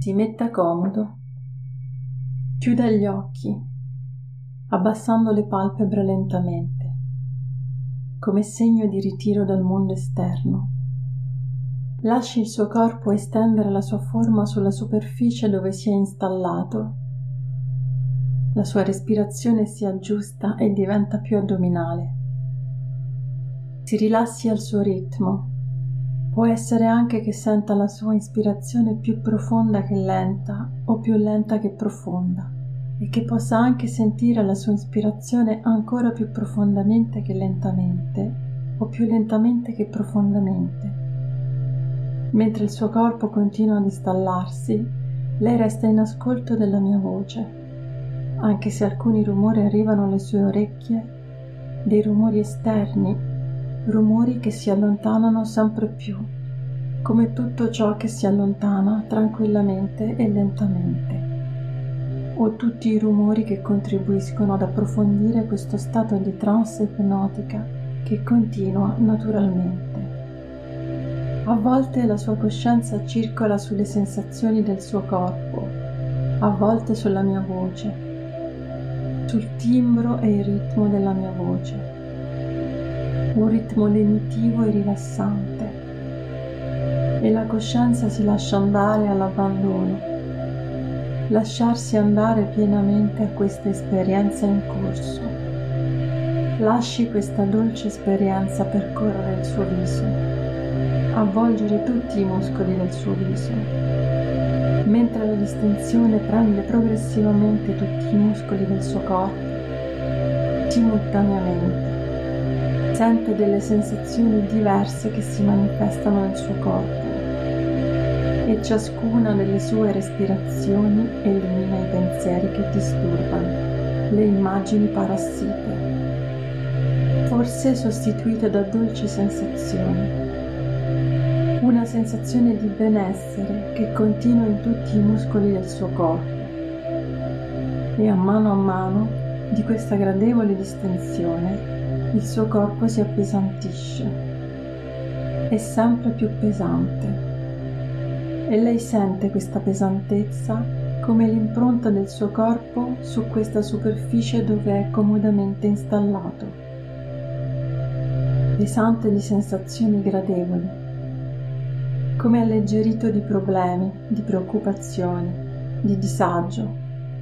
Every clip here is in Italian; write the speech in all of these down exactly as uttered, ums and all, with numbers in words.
Si metta comodo, chiuda gli occhi, abbassando le palpebre lentamente, come segno di ritiro dal mondo esterno. Lasci il suo corpo estendere la sua forma sulla superficie dove si è installato. La sua respirazione si aggiusta e diventa più addominale. Si rilassi al suo ritmo. Può essere anche che senta la sua ispirazione più profonda che lenta o più lenta che profonda e che possa anche sentire la sua ispirazione ancora più profondamente che lentamente o più lentamente che profondamente. Mentre il suo corpo continua ad installarsi, lei resta in ascolto della mia voce, anche se alcuni rumori arrivano alle sue orecchie, dei rumori esterni, rumori che si allontanano sempre più, come tutto ciò che si allontana tranquillamente e lentamente, o tutti i rumori che contribuiscono ad approfondire questo stato di trance ipnotica che continua naturalmente. A volte la sua coscienza circola sulle sensazioni del suo corpo, a volte sulla mia voce, sul timbro e il ritmo della mia voce. Un ritmo lenitivo e rilassante, e la coscienza si lascia andare all'abbandono, lasciarsi andare pienamente a questa esperienza in corso. Lasci questa dolce esperienza percorrere il suo viso, avvolgere tutti i muscoli del suo viso, mentre la distensione prende progressivamente tutti i muscoli del suo corpo, simultaneamente. Sente delle sensazioni diverse che si manifestano nel suo corpo e ciascuna delle sue respirazioni elimina i pensieri che disturbano, le immagini parassite, forse sostituite da dolci sensazioni. Una sensazione di benessere che continua in tutti i muscoli del suo corpo e a mano a mano di questa gradevole distensione il suo corpo si appesantisce, è sempre più pesante e lei sente questa pesantezza come l'impronta del suo corpo su questa superficie dove è comodamente installato, pesante di sensazioni gradevoli, come alleggerito di problemi, di preoccupazioni, di disagio.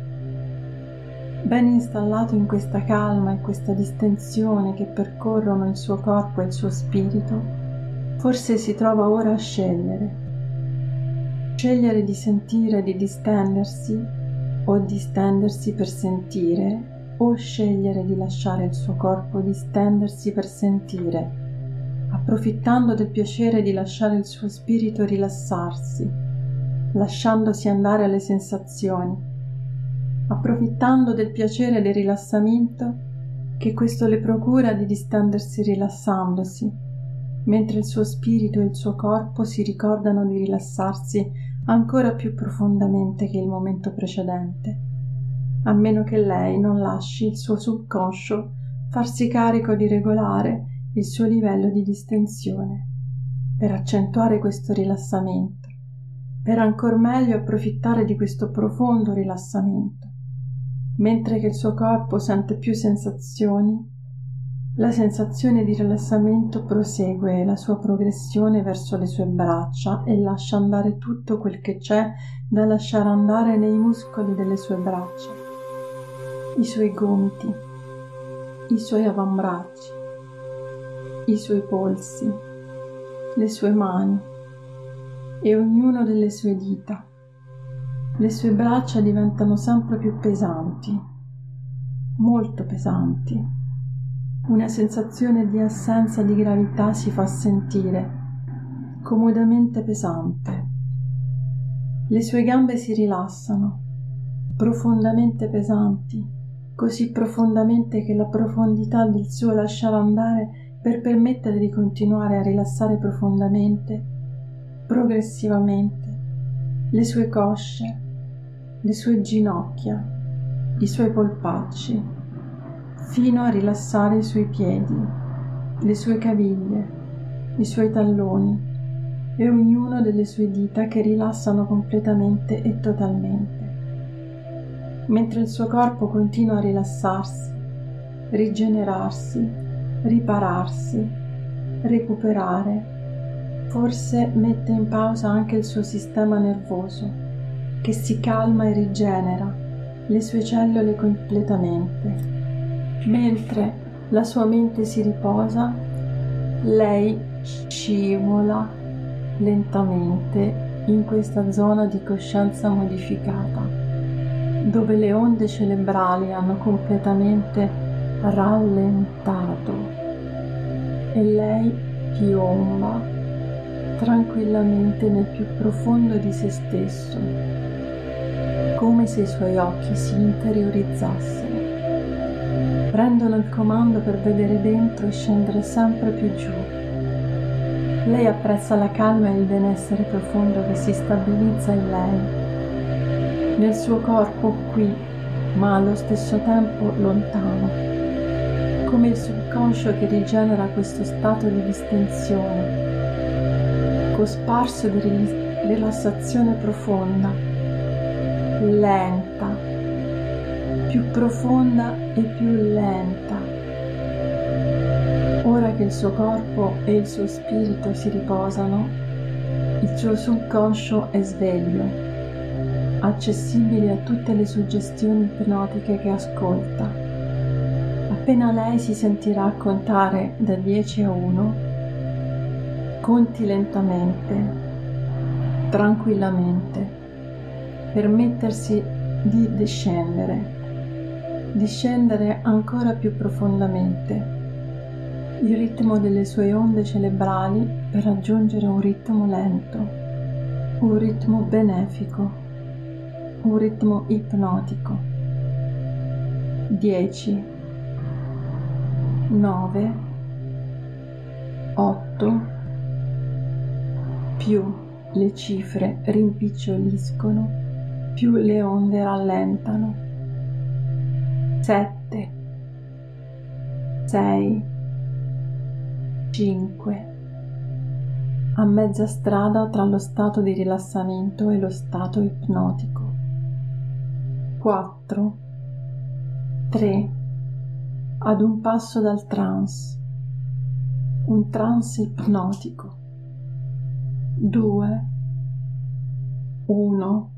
Ben installato in questa calma e questa distensione che percorrono il suo corpo e il suo spirito, forse si trova ora a scegliere. Scegliere di sentire, di distendersi, o distendersi per sentire, o scegliere di lasciare il suo corpo distendersi per sentire, approfittando del piacere di lasciare il suo spirito rilassarsi, lasciandosi andare alle sensazioni, approfittando del piacere del rilassamento che questo le procura di distendersi rilassandosi, mentre il suo spirito e il suo corpo si ricordano di rilassarsi ancora più profondamente che il momento precedente, a meno che lei non lasci il suo subconscio farsi carico di regolare il suo livello di distensione, per accentuare questo rilassamento, per ancor meglio approfittare di questo profondo rilassamento. Mentre che il suo corpo sente più sensazioni, la sensazione di rilassamento prosegue la sua progressione verso le sue braccia e lascia andare tutto quel che c'è da lasciare andare nei muscoli delle sue braccia, i suoi gomiti, i suoi avambracci, i suoi polsi, le sue mani e ognuno delle sue dita. Le sue braccia diventano sempre più pesanti, molto pesanti. Una sensazione di assenza di gravità si fa sentire, comodamente pesante. Le sue gambe si rilassano, profondamente pesanti, così profondamente che la profondità del suo lasciare andare per permettere di continuare a rilassare profondamente, progressivamente, le sue cosce, le sue ginocchia, i suoi polpacci, fino a rilassare i suoi piedi, le sue caviglie, i suoi talloni, e ognuno delle sue dita che rilassano completamente e totalmente. Mentre il suo corpo continua a rilassarsi, rigenerarsi, ripararsi, recuperare, forse mette in pausa anche il suo sistema nervoso, che si calma e rigenera le sue cellule completamente. Mentre la sua mente si riposa, lei scivola lentamente in questa zona di coscienza modificata, dove le onde cerebrali hanno completamente rallentato e lei piomba tranquillamente nel più profondo di se stesso, come se i suoi occhi si interiorizzassero, prendono il comando per vedere dentro e scendere sempre più giù. Lei apprezza la calma e il benessere profondo che si stabilizza in lei, nel suo corpo qui, ma allo stesso tempo lontano, come il subconscio che rigenera questo stato di distensione, cosparso di rilassazione profonda, lenta, più profonda e più lenta. Ora che il suo corpo e il suo spirito si riposano, il suo subconscio è sveglio, accessibile a tutte le suggestioni ipnotiche che ascolta. Appena lei si sentirà contare da dieci a uno, conti lentamente, tranquillamente, per mettersi di discendere, discendere ancora più profondamente il ritmo delle sue onde cerebrali per raggiungere un ritmo lento, un ritmo benefico, un ritmo ipnotico. dieci, nove, otto, più le cifre rimpiccioliscono, più le onde rallentano. sette, sei, cinque. A mezza strada tra lo stato di rilassamento e lo stato ipnotico. quattro, tre. Ad un passo dal trance, un trance ipnotico. due, uno.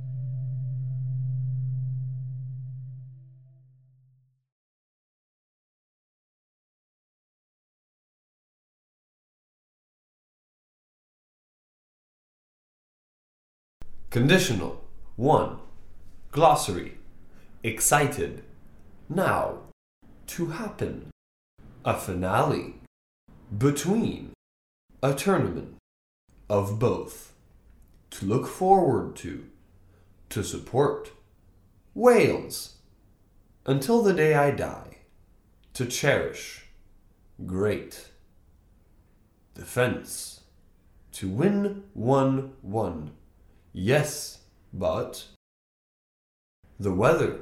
Conditional. one. Glossary. Excited. Now. To happen. A finale. Between. A tournament. Of both. To look forward to. To support. Wales. Until the day I die. To cherish. Great. Defense. To win one one. Yes, but the weather.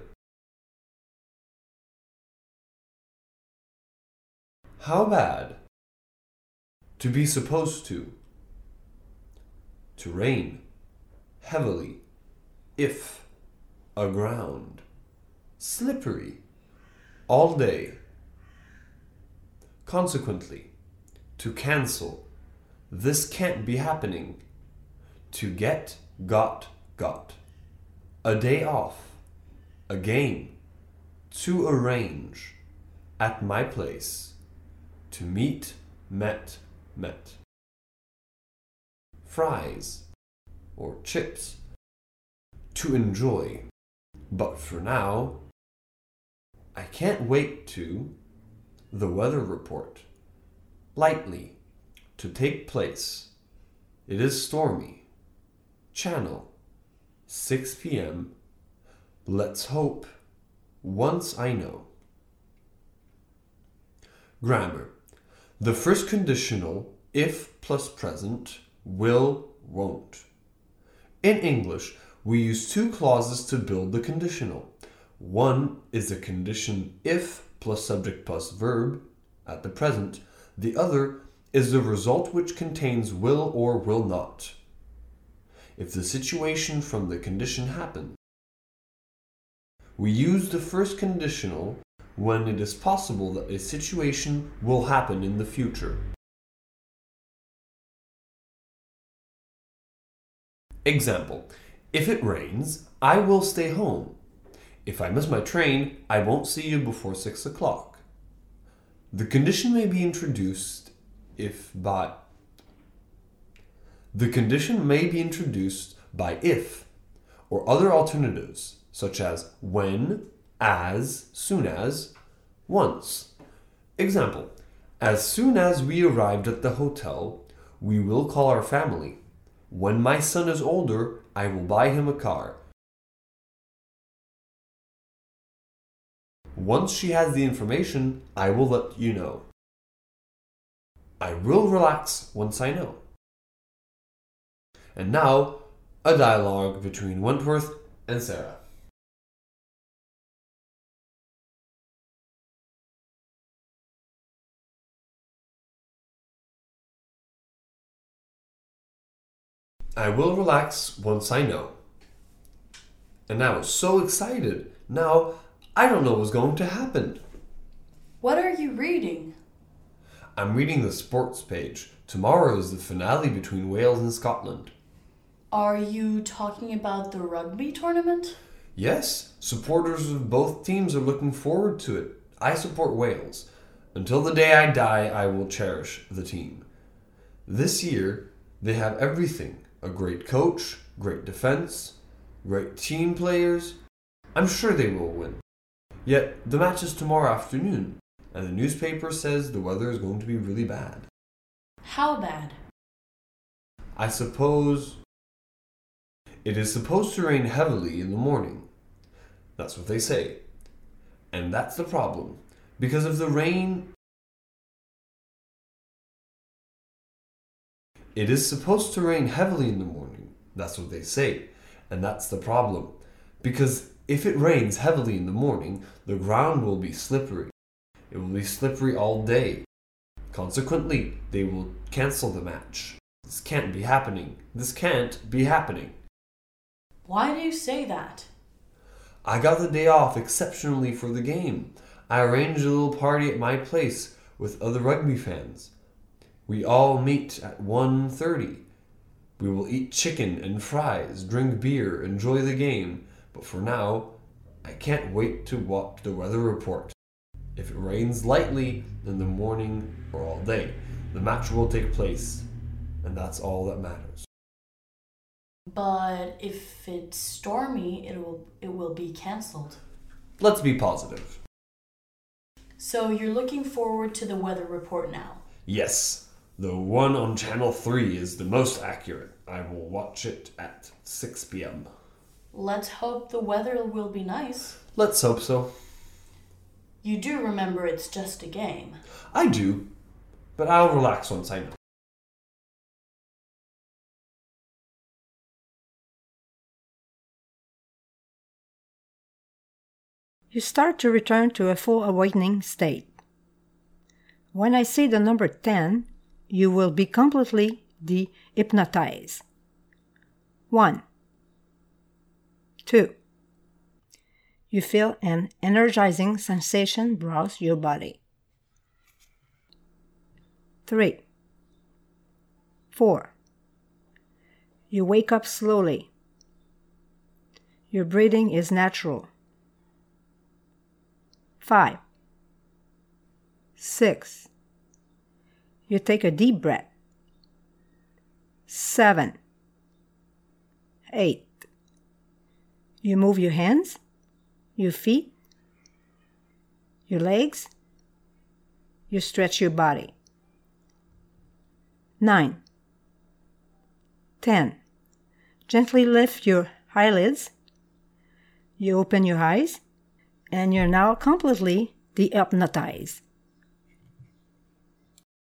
How bad? To be supposed to. To rain heavily, if aground. Slippery all day. Consequently, to cancel. This can't be happening. To get, got, got. A day off. A game. To arrange. At my place. To meet, met, met. Fries. Or chips. To enjoy. But for now, I can't wait to. The weather report. Lightly. To take place. It is stormy. Channel. six p.m. Let's hope. Once I know. Grammar. The first conditional, if plus present, will, won't. In English, we use two clauses to build the conditional. One is a condition if plus subject plus verb at the present. The other is the result which contains will or will not. If the situation from the condition happened, we use the first conditional when it is possible that a situation will happen in the future. Example, if it rains, I will stay home. If I miss my train, I won't see you before six o'clock. The condition may be introduced if by The condition may be introduced by if or other alternatives such as when, as, soon as, once. Example, as soon as we arrived at the hotel, we will call our family. When my son is older, I will buy him a car. Once she has the information, I will let you know. I will relax once I know. And now, a dialogue between Wentworth and Sarah. I will relax once I know. And I was so excited. Now, I don't know what's going to happen. What are you reading? I'm reading the sports page. Tomorrow is the finale between Wales and Scotland. Are you talking about the rugby tournament? Yes, supporters of both teams are looking forward to it. I support Wales. Until the day I die, I will cherish the team. This year, they have everything. A great coach, great defense, great team players. I'm sure they will win. Yet, the match is tomorrow afternoon, and the newspaper says the weather is going to be really bad. How bad? I suppose it is supposed to rain heavily in the morning. That's what they say. And that's the problem. Because if the rain... It is supposed to rain heavily in the morning. That's what they say. And that's the problem. Because if it rains heavily in the morning, the ground will be slippery. It will be slippery all day. Consequently, they will cancel the match. This can't be happening. This can't be happening. Why do you say that? I got the day off exceptionally for the game. I arranged a little party at my place with other rugby fans. We all meet at one thirty. We will eat chicken and fries, drink beer, enjoy the game. But for now, I can't wait to watch the weather report. If it rains lightly in the morning or all day, the match will take place. And that's all that matters. But if it's stormy, it will it will be cancelled. Let's be positive. So you're looking forward to the weather report now? Yes. The one on Channel three is the most accurate. I will watch it at six p.m. Let's hope the weather will be nice. Let's hope so. You do remember it's just a game. I do, but I'll relax once I know. You start to return to a full awakening state. When I say the number ten, you will be completely de-hypnotized. One. Two. You feel an energizing sensation browse your body. Three. Four. You wake up slowly. Your breathing is natural. Five. Six. You take a deep breath. Seven. Eight. You move your hands, your feet, your legs. You stretch your body. Nine. Ten. Gently lift your eyelids. You open your eyes, and you're now completely de-hypnotized.